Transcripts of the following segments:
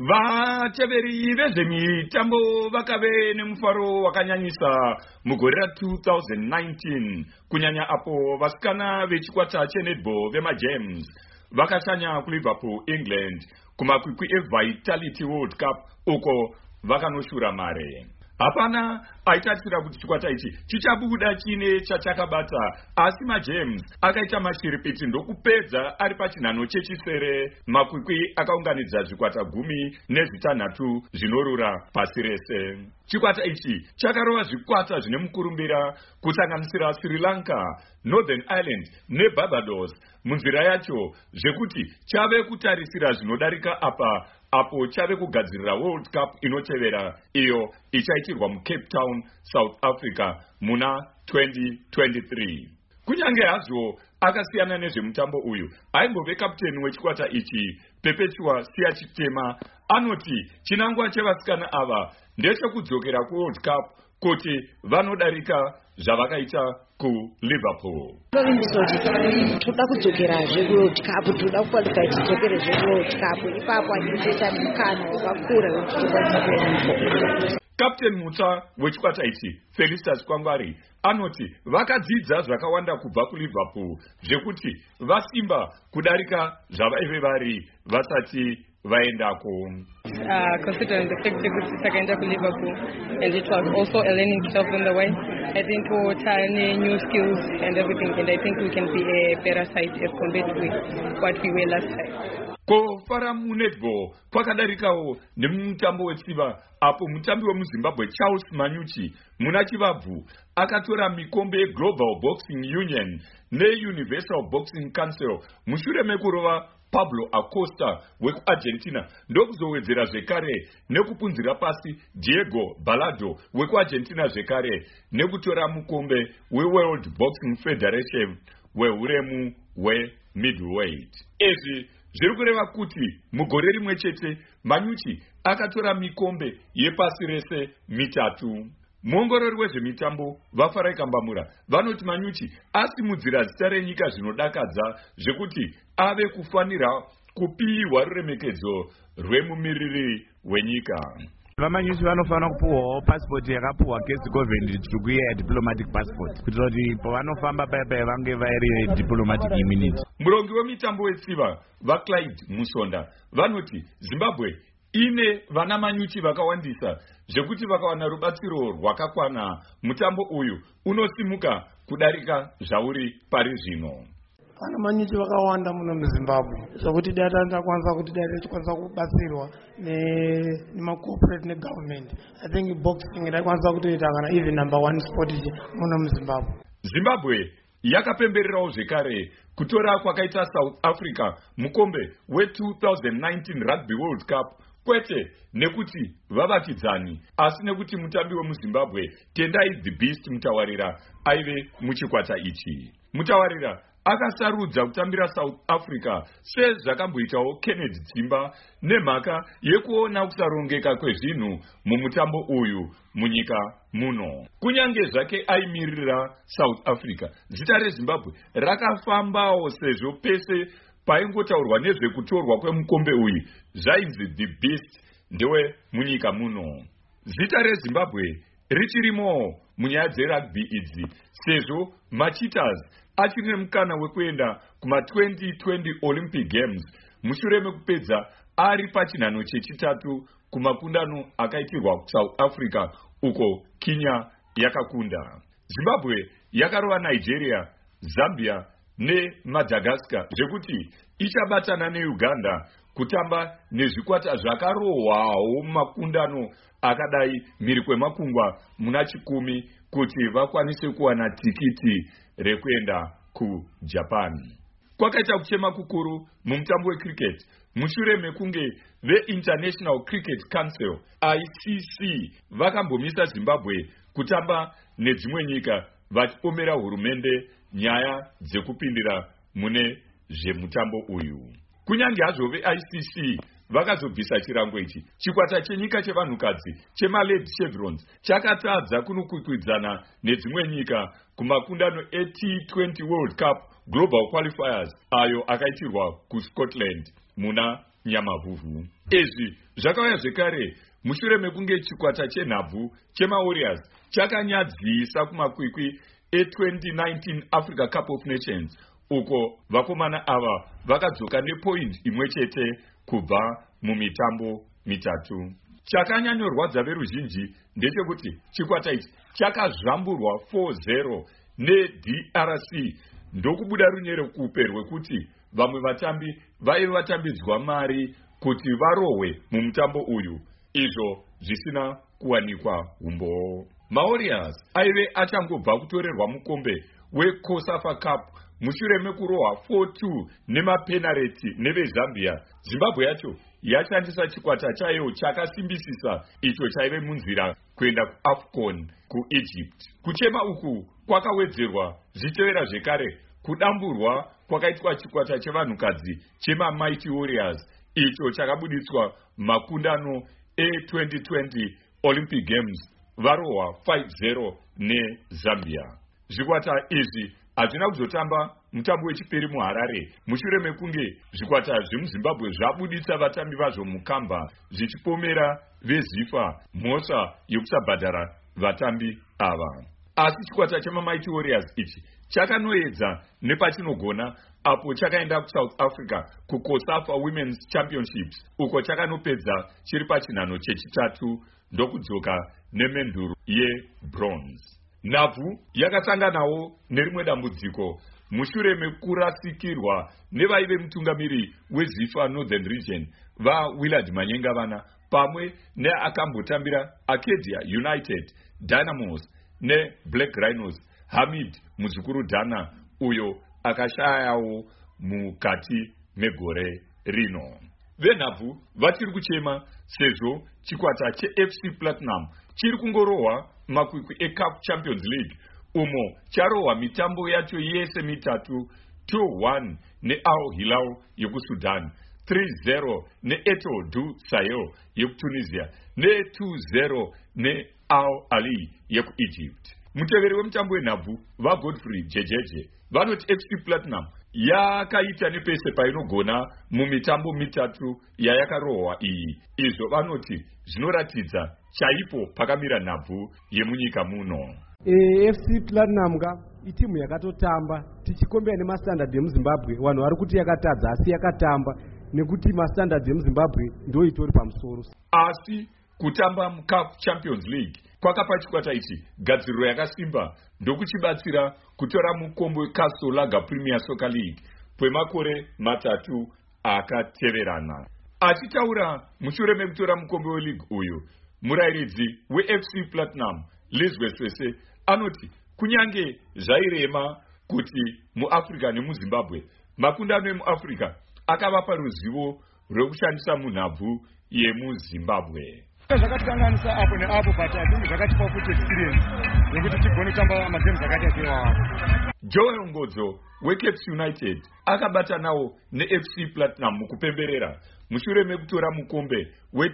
Vateveri vezvemitambo vakave nemufaro wakanyanyisa mugore ra2019 kunyanya apo vasikana vechikwata chenetball vemaGems vakashanya kuLiverpool, England kumakwikwi eVitality World Cup uko vakanoshura mare. Hapana aitarisira kuti chikwata ichi chichabuda chine chachakabata, asi maGems akaita mashiripiti ndokupedza ari pachinhano chechisere makwikwi akaunganidza zvikwata 16 zvinorura pasi rese. Chikwata ichi chakarova zvikwata zvine mukurumbira kusanganisira Sri Lanka, Northern Ireland neBarbados munzira yacho zvekuti chave kutarisira zvinodarika apo chave kugadzirira World Cup inotevera iyo ichaitirwa muCape Town, South Africa muna 2023. Kunyange hazvo akasiyana nezvemutambo uyu, aimbove kapteni wechikwata ichi Perpetua Siachitema anoti chinangwa chevasikana ava ndechekudzokera kuWorld Cup kuti vanodarika zvavakaita kuLiverpool. Toda kudzokerazve kuWorld Cup, toda kuqualify tidzokerezve kuWorld Cup, ipapo achitoita mukana wakakura wekutokwanisa kuenda. Kapteni mutsva wechikwata ichi Felicitas Kwangwari anoti vakadzidza zvakawanda kubva kuLiverpool zvekuti vasimba kudarika zvavaive vari vasati vaendako. Considering the fact that I came to Liverpool and it was also a learning curve on the way, I think we'll try new skills and everything, and I think we can be a better side as compared with what we were last time. Kufara munetball kwakadarikawo nemutambo wetsiva apo mutambi wemuZimbabwe Charles Manyuchi muna chivabvu akatora mikombe yeGlobal Boxing Union neUniversal Boxing Council mushure mekurova Pablo Acosta wekuArgentina ndokuzowedzera zvekare nekupunzira pasi Diego Balado wekuArgentina zvekare nekutora mukombe weWorld Boxing Federation wehuremu hwemiddleweight. Izvi zviri kureva kuti mugore rimwe chete Manyuchi akatora mikombe yepasi rese mitatu. Muongorori wezvemitambo vaFarai Kambamura vanoti Manyuchi asimudzira zita renyika zvinodakadza zvekuti ave kufanira kupiwa ruremekedzo rwemumiriri wenyika. Vamanyuchi vanofanira kupuwawo passport yakapuwa kezigovhendi tikuya diplomatic passport kuitira kuti pavanofamba paya vange vairi diplomatic immunity. Murongi wemitambo wetsiva vaClyde Musonda vanoti Zimbabwe ine vana Manyuchi vakawandisa zvekuti vakawana rubatsiro rwakakwana mutambo uyu unosimuka kudarika zvauri pari zvino. Vana Manyuchi vakawanda muno muZimbabwe zvokuti data ndakwanisa kuti data tikwanisa kubatsirwa nemacorporate negovernment. I think boxing ndakwanisa kutoita kana even number 1 sport muno muZimbabwe. Zimbabwe yakapembererawo zvekare kutora kwakaita South Africa mukombe we2019 Rugby World Cup, kwete nekuti vavakidzani asi nekuti mutambi wemuZimbabwe Tendai the Beast Mutawarira aive muchikwata ichi. Mutawarira akasarudza kutambira South Africa sezvakamboitawo Kennedy Dzimba nemhaka yekuona kusarongeka kwezvinhu mumutambo uyu munyika muno. Kunyange zvake aimirira South Africa, zita reZimbabwe rakafambawo sezvo pese paingotaurwa nezvekutorwa kwemukombe uyu zvainzi the beast ndewe munyika muno. Zita reZimbabwe richirimo munyaya dzerugby idzi sezvo maCheetahs achiri nemukana wekuenda kuma2020 Olympic Games mushure mekupedza ari pachinhano chechitatu kumakundano akaitirwa South Africa uko Kenya yakakunda. Zimbabwe yakarova Nigeria, Zambia neMadagascar zvekuti ichabatana neUganda kutamba nezvikwata zvakarohwawo makundano akadai mhiri kwemakungwa muna 10 kuti vakwanise kuwana tikiti rekuenda kuJapan. Kwakaita kuchema kukuru mumutambo wecricket mushure mekunge veInternational Cricket Council ICC vakambomisa Zimbabwe kutamba nedzimwe nyika vachipomera hurumende nyaya dzekupindira mune zvemutambo uyu. Kunyange hazvo veICC vakazobvisa chirango ichi, chikwata chenyika chevanhukadzi chemaLady Chevrons chakatadza kunokwikwidzana nedzimwe nyika kumakundano eT20 World Cup Global Qualifiers ayo akaitirwa kuScotland muna nyamavhuvhu. Izvi zvakauya zvekare mushure mekunge chikwata chenhabvu chemawarriors chakanyadzisa kumakwikwi e2019 Africa Cup of Nations, uko vakomana ava vakadzoka nepoint imwe chete kubva mumitambo mitatu. Chakanyanyorwadza veruzhinji ndechekuti chikwata ichi chakazvamburwa 4-0 neDRC ndokubuda runyerekupe rwekuti vamwe vatambi vaive vatambidzwa mari kuti varohwe mumutambo uyu, izvo zvisina kuwanikwa umbo. Mawarriors aive achangobva kutorerwa mukombe weCOSAFA Cup mushure mekurohwa 4-2 nemapenareti neveZambia. Zimbabwe yacho yashandisa chikwata chayo chakasimbisisa icho chaive munzira kuenda kuAFCON kuEgypt. Kuchema uku kwakawedzerwa zvichevera zvekare kudamburwa kwakaitwa chikwata chevanhukadzi chemaMighty Warriors icho chakabuditswa makundano e2020 Olympic Games varohwa 5-0 neZambia. Zvikwata izvi hazvina kuzotamba mutambo wechipiri muHarare mushure mekunge zvikwata zvemuZimbabwe zvabuditsa vatambi vazvo mukamba zvichipomera veZIFA mhosva yekusabhadhara vatambi ava. Asi chikwata chemaMighty Warriors ichi chakanoedza nepachinogona apo chakaenda kuSouth Africa kuCOSAFA Women's Championships uko chakanopedza chiri pachinhano chechitatu ndokudzoka nemenduru yebronze. Nhabvu yakasanganawo nerimwe dambudziko mushure mekurasikirwa nevaive mutungamiri weZIFA Northern Region vaWillard Manyengavana pamwe neakambotambira Acadia United, Dynamos neBlack Rhinos Hamid Muzukuru Dana, uyo akashayawo mukati megore rino. Venhabvu vatiri kuchema sezvo chikwata cheFC Platinum chiri kungorohwa makwikwi eCup Champions League umo charohwa mitambo yacho yese mitatu, 2-1 neAl Hilal yekuSudan, 3-0 neEto du Sahel yekuTunisia ne2-0 neAl Ali yekuEgypt. Muteveri wemutambo wenhabvu vaGodfrey Jejeje vanoti FC Platinum yakaita nepese painogona mumitambo mitatu yayakarohwa iyi. Izvo vanoti zvinoratidza chaipo pakamira nhabvu yemunyika muno. FC Platinum itimu yakatotamba tichikombera nemastandard emuZimbabwe. Vanhu vari kuti yakatadza asi yakatamba nekuti mastandard emuZimbabwe ndio itori pamusoro. Asi kutamba muCup Champions League kwakapa chikwata ichi gadziriro yakasimba ndokuchibatsira kutora mukombe weCastle Lager Premier Soccer League kwemakore matatu akateverana. Achitaura mushure mekutora mukombe weleague uyu, murayiridzi weFC Platinum Lizwe Swese anoti kunyange zvairema kuti muAfrica nemuZimbabwe makundano emuAfrica akavapa ruzivo rwekushandisa munhabvu yemuZimbabwe. Zvakatikanganisa apo neapo but zvakatipa futi experience yekuti tigone kutamba magames akatatewa. Joel Ngodzo weCaps United akabatanawo neFC Platinum mukupemberera mushure mekutora mukombe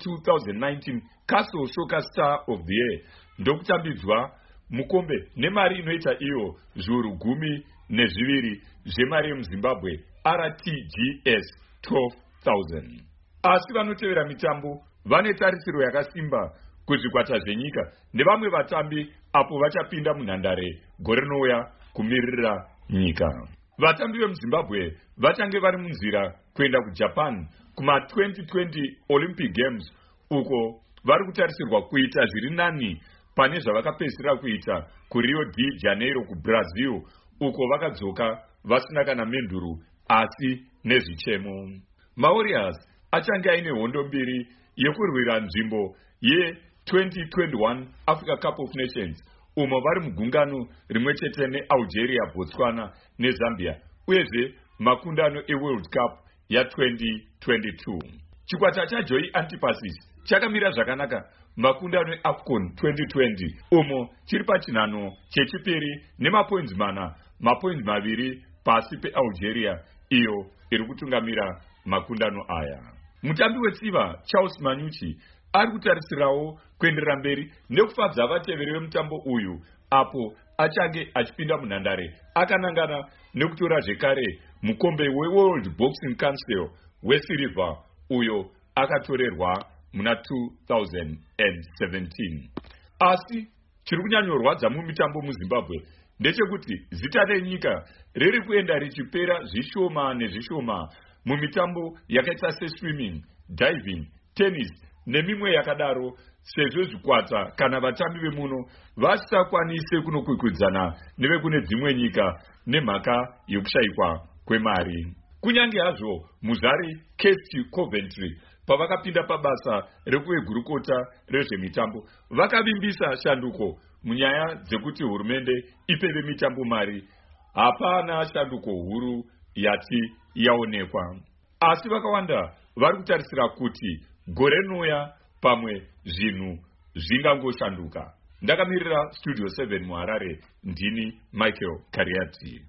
we2019 Castle Soccer Star of the Year ndokutambidzwa mukombe nemari inoita iyo zviuru 12 zvemari yemuZimbabwe RTGS 12,000. Asi vanotevera mitambo vane tarisiro yakasimba kuzvikwata zvenyika nevamwe vatambi apo vachapinda munhandare gore rinouya kumirira nyika. Vatambi vemuZimbabwe vachange vari munzira kuenda kuJapan kuma2020 Olympic Games uko vari kutarisirwa kuita zviri nani pane zvavakapedzisira kuita kuRio de Janeiro kuBrazil uko vakadzoka vasina kana menduru asi nezvichemo. Mawarriors achange aine hondo mbiri yekurwira nzvimbo ye2021 Africa Cup of Nations umo vari mugungano rimwe chete neAlgeria, Botswana neZambia uyezve makundano eWorld Cup ya2022. Chikwata chaJoy Antipasis chakamira zvakanaka makundano eAFCON 2020 umo chiri pachinhano chechipiri nemapoints mana, mapoints maviri pasi peAlgeria iyo iri kutungamira makundano aya. Mutambi wetsiva Charles Manyuchi ari kutarisirawo kuenderera mberi nekufadza vateveri vemutambo uyu apo achange achipinda munhandare akanangana nekutora zvekare mukombe weWorld Boxing Council wesirivha uyo akatorerwa muna 2017. Asi chiri kunyanyorwadza mumitambo muZimbabwe ndechekuti zita renyika riri kuenda richipera zvishoma nezvishoma mumitambo yakaita seswimming, diving, tennis nemimwe yakadaro, sezvo zvikwata kana vatambi vemuno vasakwanise kunokwikwidzana nevekune dzimwe nyika nemhaka yekushayikwa kwemari. Kunyange hazvo muzvari KST Coventry pavakapinda pabasa rekuvegurukota rezvemitambo vakavimbisa shanduko munyaya dzekuti hurumende ipe vemitambo mari, hapana shanduko huru yati yaonekwa. Asi vakawanda vari kutarisira kuti gore rinouya pamwe zvinhu zvingangoshanduka. Ndakamirira Studio 7 muHarare, ndini Michael Kariati.